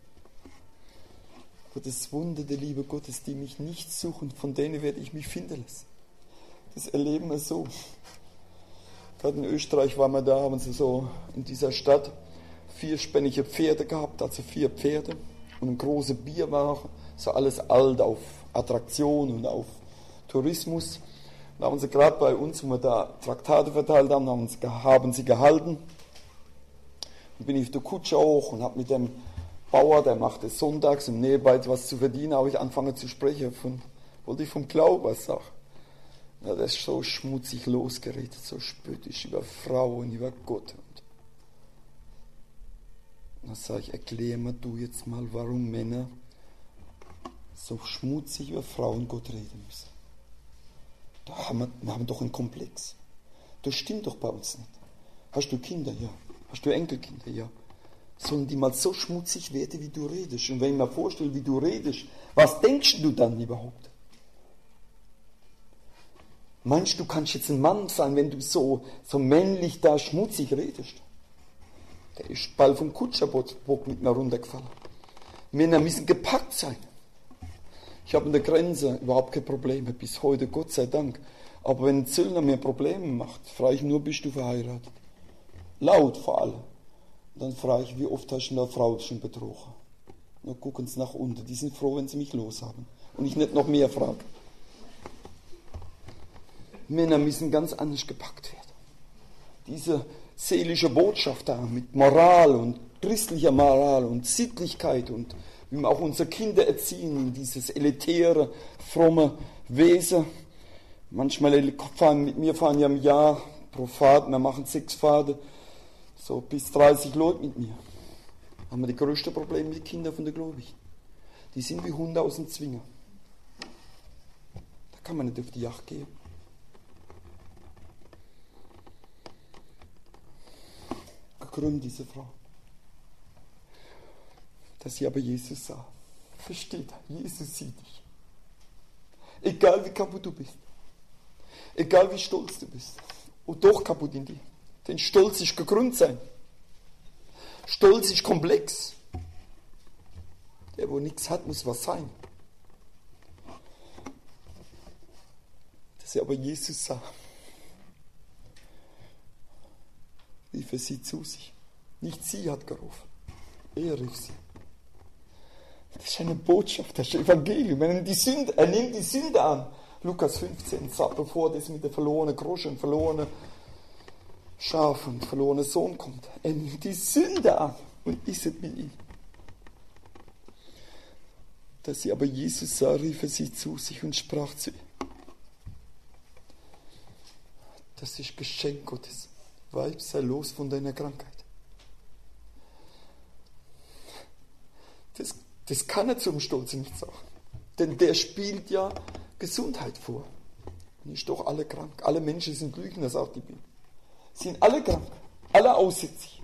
Aber das Wunder der Liebe Gottes, die mich nicht suchen, von denen werde ich mich finden lassen. Das erleben wir so. Gerade in Österreich waren wir da, haben sie so in dieser Stadt 4-spännige Pferde gehabt, also 4 Pferde und eine große Bierware, so alles alt auf Attraktion und auf Tourismus. Da haben sie gerade bei uns, wo wir da Traktate verteilt haben, haben sie gehalten. Dann bin ich auf der Kutsche hoch und habe mit dem Bauer, der macht es sonntags im Nähebeit was zu verdienen, habe ich angefangen zu sprechen, wollte ich vom Glauben was sagen. Ja, das ist so schmutzig losgeredet, so spöttisch über Frauen, über Gott. Und dann sage ich, erklär mir du jetzt mal, warum Männer so schmutzig über Frauen Gott reden müssen. Wir haben doch einen Komplex. Das stimmt doch bei uns nicht. Hast du Kinder? Ja. Hast du Enkelkinder? Ja. Sollen die mal so schmutzig werden, wie du redest? Und wenn ich mir vorstelle, wie du redest, was denkst du dann überhaupt? Meinst du, kannst jetzt ein Mann sein, wenn du so männlich da schmutzig redest? Der ist bald vom Kutscherbock mit mir runtergefallen. Männer müssen gepackt sein. Ich habe an der Grenze überhaupt keine Probleme, bis heute, Gott sei Dank. Aber wenn ein Zöllner mir Probleme macht, frage ich nur, bist du verheiratet? Laut vor allem. Und dann frage ich, wie oft hast du eine Frau schon betrogen? Dann gucken sie nach unten. Die sind froh, wenn sie mich loshaben. Und ich nicht noch mehr frage. Männer müssen ganz anders gepackt werden. Diese seelische Botschaft da mit Moral und christlicher Moral und Sittlichkeit und wie wir auch unsere Kinder erziehen in dieses elitäre, fromme Wesen. Manchmal fahren ja im Jahr pro Fahrt, wir machen 6 Fahrten, so bis 30 Leute mit mir. Da haben wir die größten Probleme mit den Kindern von der Gläubigen. Die sind wie Hunde aus dem Zwinger. Da kann man nicht auf die Jagd gehen. Gekrümmt, diese Frau. Dass sie aber Jesus sah. Versteht, Jesus sieht dich. Egal wie kaputt du bist. Egal wie stolz du bist. Und doch kaputt in dir. Denn Stolz ist gekrümmt sein. Stolz ist komplex. Der, wo nichts hat, muss was sein. Dass er aber Jesus sah, rief er sie zu sich. Nicht sie hat gerufen, er rief sie. Das ist eine Botschaft, das ist ein Evangelium. Er nimmt die Sünde an. Lukas 15, bevor das mit der verlorenen Grosche und verlorenen Schaf und verlorenen Sohn kommt. Er nimmt die Sünde an und isset mit ihm. Dass sie aber Jesus sah, rief er sie zu sich und sprach zu ihr. Das ist Geschenk Gottes. Weib, sei los von deiner Krankheit. Das kann er zum Stolz nicht sagen. Denn der spielt ja Gesundheit vor. Nicht doch alle krank. Alle Menschen sind Lügner, sagt die Bibel. Sind alle krank. Alle aussätzig.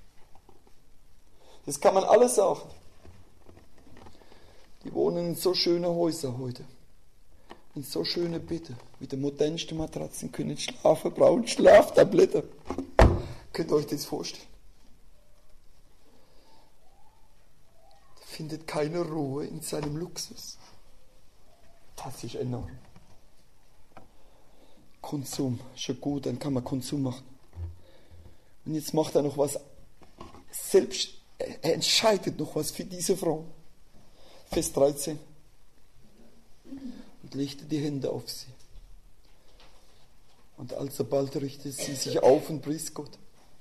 Das kann man alles sagen. Die wohnen in so schönen Häusern heute. In so schöne Betten. Mit den modernsten Matratzen können schlafen, brauchen Schlaftabletten. Könnt ihr euch das vorstellen? Findet keine Ruhe in seinem Luxus. Das ist enorm. Konsum, ist ja gut, dann kann man Konsum machen. Und jetzt macht er noch was, selbst, er entscheidet noch was für diese Frau. Vers 13. Und legte die Hände auf sie. Und alsbald richtete sie sich auf und pries Gott.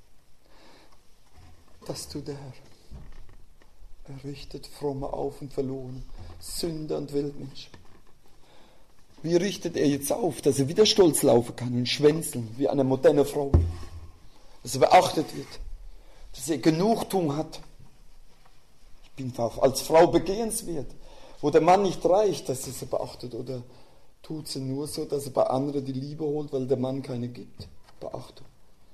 Das tut der Herr. Er richtet Fromme auf und Verlorene, Sünder und Weltmenschen. Wie richtet er jetzt auf, dass er wieder stolz laufen kann und schwänzeln, wie eine moderne Frau? Dass er beachtet wird, dass er Genugtuung hat. Ich bin auch als Frau begehrenswert, wo der Mann nicht reicht, dass er sie beachtet, oder tut sie nur so, dass er bei anderen die Liebe holt, weil der Mann keine gibt. Beachtung.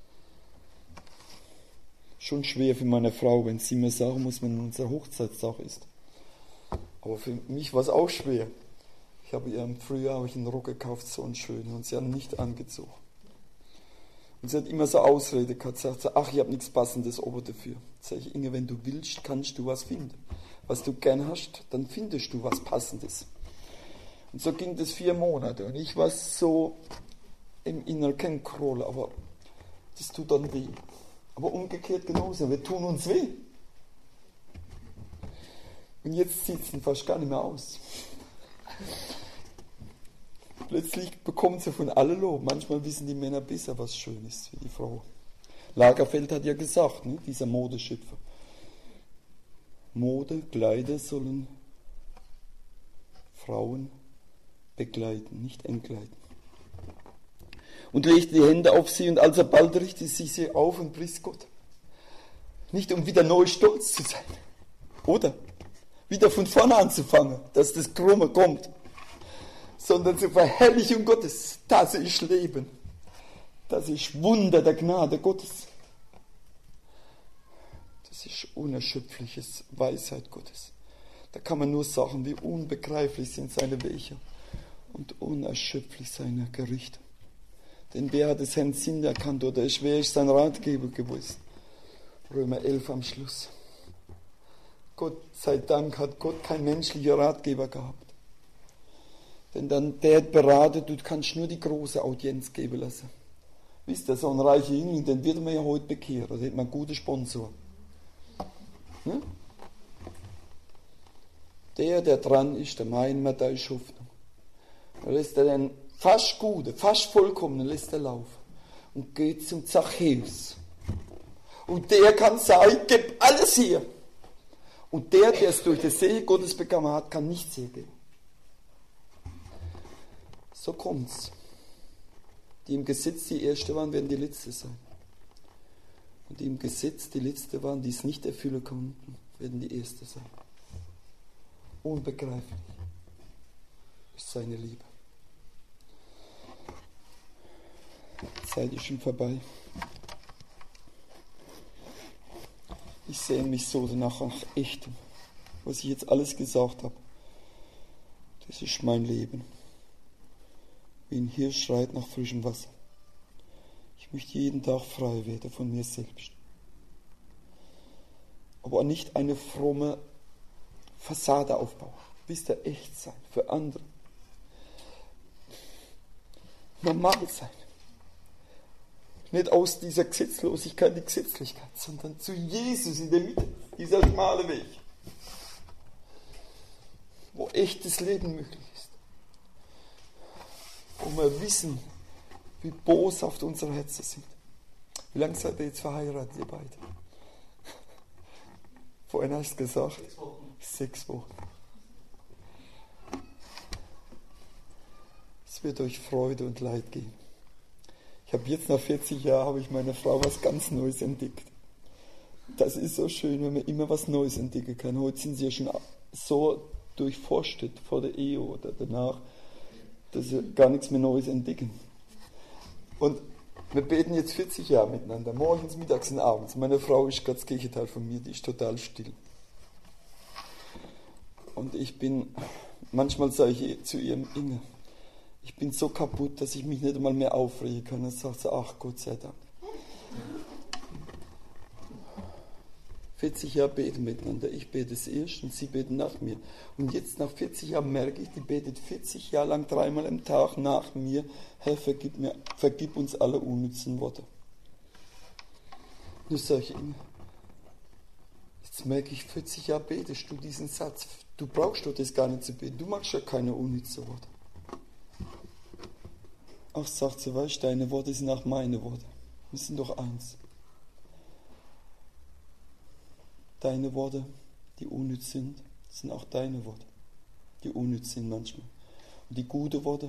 Schon schwer für meine Frau, wenn sie mir sagen muss, wenn unser Hochzeitstag ist. Aber für mich war es auch schwer. Ich habe ihr im Frühjahr einen Rock gekauft, so einen schönen, und sie hat ihn nicht angezogen. Und sie hat immer so Ausrede gehabt, sagt sie, ach, ich habe nichts Passendes oben dafür. Sag ich, Inge, wenn du willst, kannst du was finden. Was du gern hast, dann findest du was Passendes. Und so ging das 4 Monate. Und ich war so im inneren Kennenkrollen, aber das tut dann weh. Aber umgekehrt genauso, wir tun uns weh. Und jetzt sieht es fast gar nicht mehr aus. Plötzlich bekommt sie von allen Lob. Manchmal wissen die Männer besser, was schön ist für die Frau. Lagerfeld hat ja gesagt, ne, dieser Modeschöpfer. Mode, Kleider sollen Frauen begleiten, nicht entkleiden. Und legte die Hände auf sie und alsbald richtete sie auf und pries Gott. Nicht um wieder neu stolz zu sein. Oder wieder von vorne anzufangen, dass das Krumme kommt. Sondern zur Verherrlichung Gottes. Das ist Leben. Das ist Wunder der Gnade Gottes. Das ist unerschöpfliches Weisheit Gottes. Da kann man nur sagen, wie unbegreiflich sind seine Wege und unerschöpflich seine Gerichte. Denn wer hat es Herrn Sinn erkannt oder wer ist sein Ratgeber gewusst? Römer 11 am Schluss. Gott sei Dank hat Gott kein menschlicher Ratgeber gehabt. Denn dann der beratet, du kannst nur die große Audienz geben lassen. Wisst ihr, so ein reicher Jüngling, den wird man ja heute bekehren. Da hätte man einen guten Sponsor. Hm? Der dran ist, der meint man, da ist Hoffnung. Da lässt er den fast Gute, fast Vollkommenen lässt er laufen und geht zum Zachäus. Und der kann sagen, gib alles hier. Und der es durch das Segen Gottes bekommen hat, kann nichts hergeben. So kommt's. Die im Gesetz die Erste waren, werden die Letzte sein. Und die im Gesetz die Letzte waren, die es nicht erfüllen konnten, werden die Erste sein. Unbegreiflich ist seine Liebe. Die Zeit ist schon vorbei. Ich sehne mich so danach nach Echtem, was ich jetzt alles gesagt habe. Das ist mein Leben. Wie ein Hirsch schreit nach frischem Wasser. Ich möchte jeden Tag frei werden von mir selbst. aber nicht eine fromme Fassade aufbauen. Wisst ihr, echt sein für andere. Normal sein. Nicht aus dieser Gesetzlosigkeit die Gesetzlichkeit, sondern zu Jesus in der Mitte, dieser schmale Weg, wo echtes Leben möglich ist. Wo wir wissen, wie boshaft unsere Herzen sind. Wie lange seid ihr jetzt verheiratet, ihr beide? Vorhin hast du gesagt? 6 Wochen. 6 Wochen. Es wird euch Freude und Leid geben. Ich habe jetzt nach 40 Jahren, habe ich meiner Frau was ganz Neues entdeckt. Das ist so schön, wenn man immer was Neues entdecken kann. Heute sind sie ja schon so durchforstet vor der Ehe oder danach, dass sie gar nichts mehr Neues entdecken. Und wir beten jetzt 40 Jahre miteinander, morgens, mittags und abends. Meine Frau ist ganz das Gegenteil von mir, die ist total still. Und manchmal sage ich zu ihr, Inge, ich bin so kaputt, dass ich mich nicht einmal mehr aufregen kann. Dann sagt sie, ach Gott sei Dank. 40 Jahre beten miteinander. Ich bete es erst und sie beten nach mir. Und jetzt nach 40 Jahren merke ich, die betet 40 Jahre lang 3-mal am Tag nach mir, Herr, vergib uns alle unnützen Worte. Nur sage ich Ihnen, jetzt merke ich, 40 Jahre betest du diesen Satz. Du brauchst doch das gar nicht zu beten. Du magst ja keine unnützen Worte. Ach, sagt sie, weißt du, deine Worte sind auch meine Worte. Wir sind doch eins. Deine Worte, die unnütz sind, sind auch deine Worte, die unnütz sind manchmal. Und die guten Worte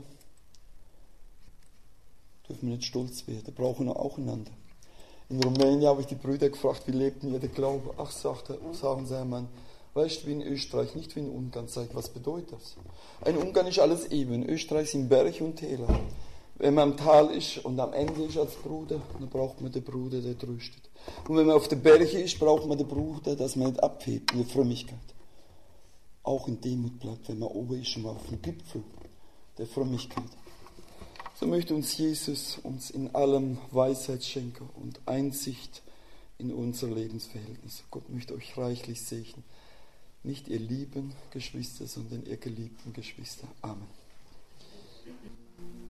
dürfen wir nicht stolz werden, brauchen wir auch einander. In Rumänien habe ich die Brüder gefragt, wie lebten ihr der Glaube? Ach, sagen sie, Herr Mann, weißt du, wie in Österreich, nicht wie in Ungarn. Sag ich, was bedeutet das? In Ungarn ist alles eben, in Österreich sind Berge und Täler. Wenn man am Tal ist und am Ende ist als Bruder, dann braucht man den Bruder, der tröstet. Und wenn man auf der Berge ist, braucht man den Bruder, dass man nicht abhebt in der Frömmigkeit. Auch in Demut bleibt, wenn man oben ist und auf dem Gipfel der Frömmigkeit. So möchte uns Jesus uns in allem Weisheit schenken und Einsicht in unser Lebensverhältnis. Gott möchte euch reichlich segnen. Nicht ihr lieben Geschwister, sondern ihr geliebten Geschwister. Amen.